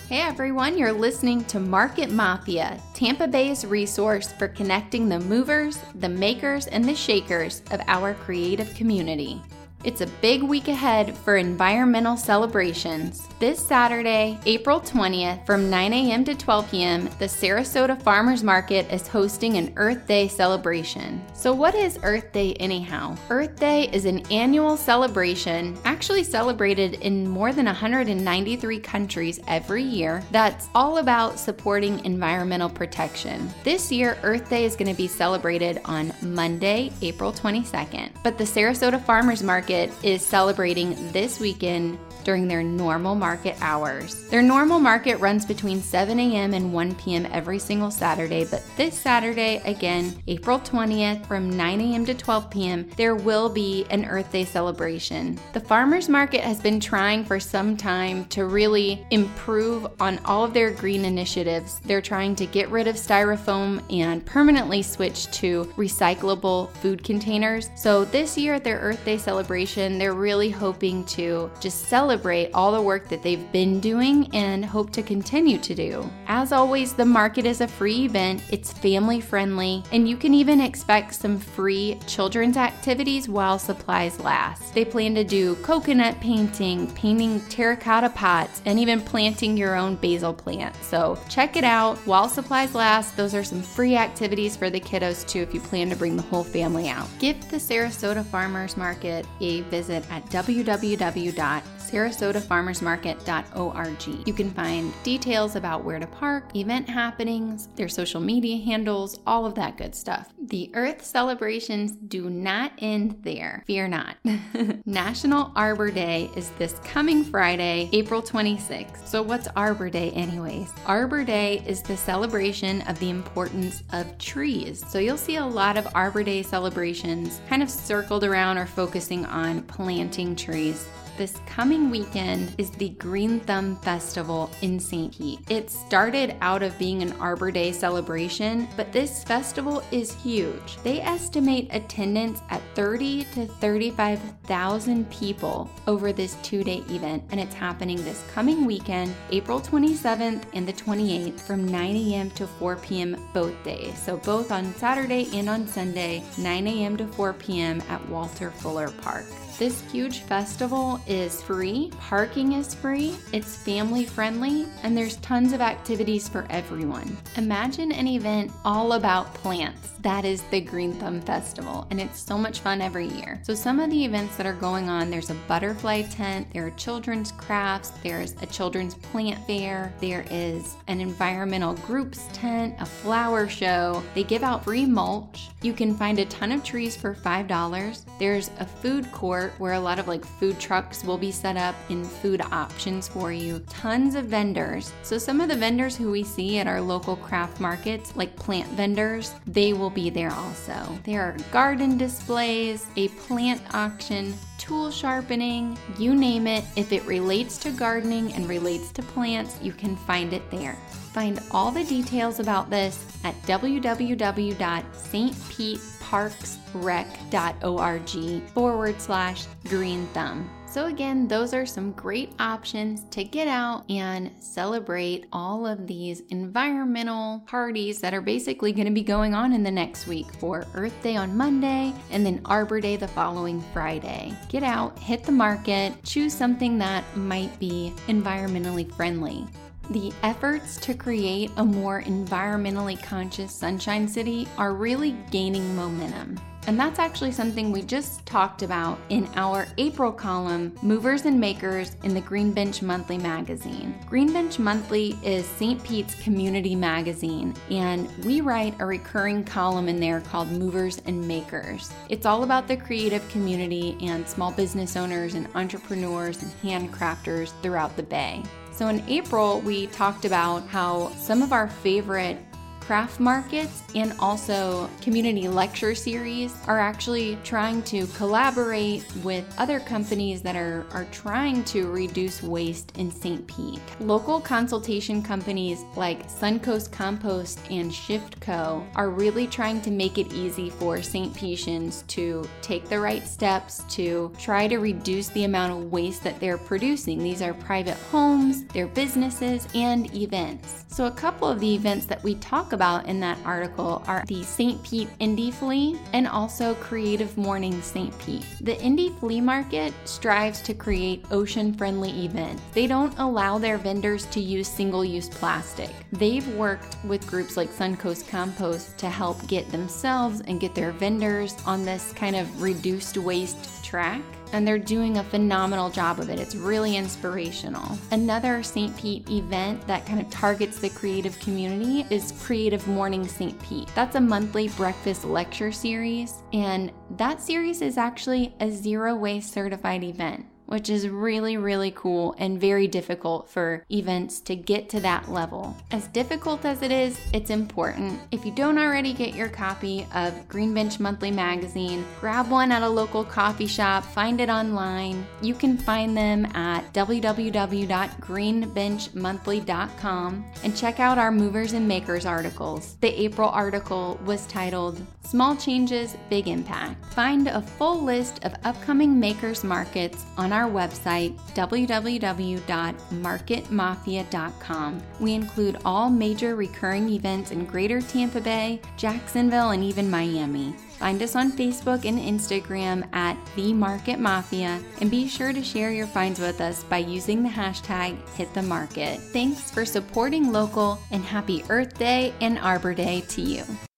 Hey everyone, you're listening to Market Mafia, Tampa Bay's resource for connecting the movers, the makers, and the shakers of our creative community. It's a big week ahead for environmental celebrations. This Saturday, April 20th, from 9 a.m. to 12 p.m., the Sarasota Farmers Market is hosting an Earth Day celebration. So what is Earth Day anyhow? Earth Day is an annual celebration, actually celebrated in more than 193 countries every year, that's all about supporting environmental protection. This year, Earth Day is going to be celebrated on Monday, April 22nd, but the Sarasota Farmers Market is celebrating this weekend during their normal market hours. Their normal market runs between 7 a.m. and 1 p.m. every single Saturday, but this Saturday, again, April 20th, from 9 a.m. to 12 p.m., there will be an Earth Day celebration. The farmers market has been trying for some time to really improve on all of their green initiatives. They're trying to get rid of styrofoam and permanently switch to recyclable food containers. So this year at their Earth Day celebration, they're really hoping to just celebrate all the work that they've been doing and hope to continue to do. As always, the market is a free event, it's family friendly, and you can even expect some free children's activities while supplies last. They plan to do coconut painting, painting terracotta pots, and even planting your own basil plant. So check it out while supplies last. Those are some free activities for the kiddos too if you plan to bring the whole family out. Give the Sarasota Farmers Market a visit at www.sarasotafarmersmarket.org. You can find details about where to park, event happenings, their social media handles, all of that good stuff. The Earth celebrations do not end there. Fear not. National Arbor Day is this coming Friday, April 26th. So what's Arbor Day anyways? Arbor Day is the celebration of the importance of trees. So you'll see a lot of Arbor Day celebrations kind of circled around or focusing on planting trees. This coming weekend is the Green Thumb Festival in St. Pete. It started out of being an Arbor Day celebration, but this festival is huge. They estimate attendance at 30 to 35,000 people over this 2-day event, and it's happening this coming weekend, April 27th and the 28th from 9 a.m. to 4 p.m. both days. So both on Saturday and on Sunday, 9 a.m. to 4 p.m. at Walter Fuller Park. This huge festival is free, parking is free, it's family friendly, and there's tons of activities for everyone. Imagine an event all about plants. That is the Green Thumb Festival, and it's so much fun every year. So some of the events that are going on, there's a butterfly tent, there are children's crafts, there's a children's plant fair, there is an environmental groups tent, a flower show. They give out free mulch. You can find a ton of trees for $5. There's a food court where a lot of food trucks will be set up and food options for you. Tons of vendors. So some of the vendors who we see at our local craft markets, like plant vendors, they will be there also. There are garden displays, a plant auction, tool sharpening, you name it. If it relates to gardening and relates to plants, you can find it there. Find all the details about this at www.stpeteparksrec.org/Green Thumb. So again, those are some great options to get out and celebrate all of these environmental parties that are basically going to be going on in the next week for Earth Day on Monday and then Arbor Day the following Friday. Get out, hit the market, choose something that might be environmentally friendly. The efforts to create a more environmentally conscious Sunshine City are really gaining momentum. And that's actually something we just talked about in our April column, Movers and Makers, in the Green Bench Monthly magazine. Green Bench Monthly is St. Pete's community magazine, and we write a recurring column in there called Movers and Makers. It's all about the creative community and small business owners and entrepreneurs and handcrafters throughout the Bay. So in April, we talked about how some of our favorite craft markets and also community lecture series are actually trying to collaborate with other companies that are trying to reduce waste in St. Pete. Local consultation companies like Suncoast Compost and Shift Co. are really trying to make it easy for St. Peteians to take the right steps to try to reduce the amount of waste that they're producing. These are private homes, their businesses, and events. So a couple of the events that we talk about in that article are the St. Pete Indie Flea and also Creative Morning St. Pete. The Indie Flea Market strives to create ocean-friendly events. They don't allow their vendors to use single-use plastic. They've worked with groups like Suncoast Compost to help get themselves and get their vendors on this kind of reduced waste track, and they're doing a phenomenal job of it. It's really inspirational. Another St. Pete event that kind of targets the creative community is Creative Morning St. Pete. That's a monthly breakfast lecture series, and that series is actually a zero waste certified event, which is really, really cool and very difficult for events to get to that level. As difficult as it is, it's important. If you don't already get your copy of Green Bench Monthly Magazine, grab one at a local coffee shop, find it online. You can find them at www.greenbenchmonthly.com and check out our Movers and Makers articles. The April article was titled, Small Changes, Big Impact. Find a full list of upcoming makers markets on our website, www.marketmafia.com. We include all major recurring events in Greater Tampa Bay, Jacksonville, and even Miami. Find us on Facebook and Instagram at The Market Mafia, and be sure to share your finds with us by using the hashtag #HitTheMarket. Thanks for supporting local, and happy Earth Day and Arbor Day to you.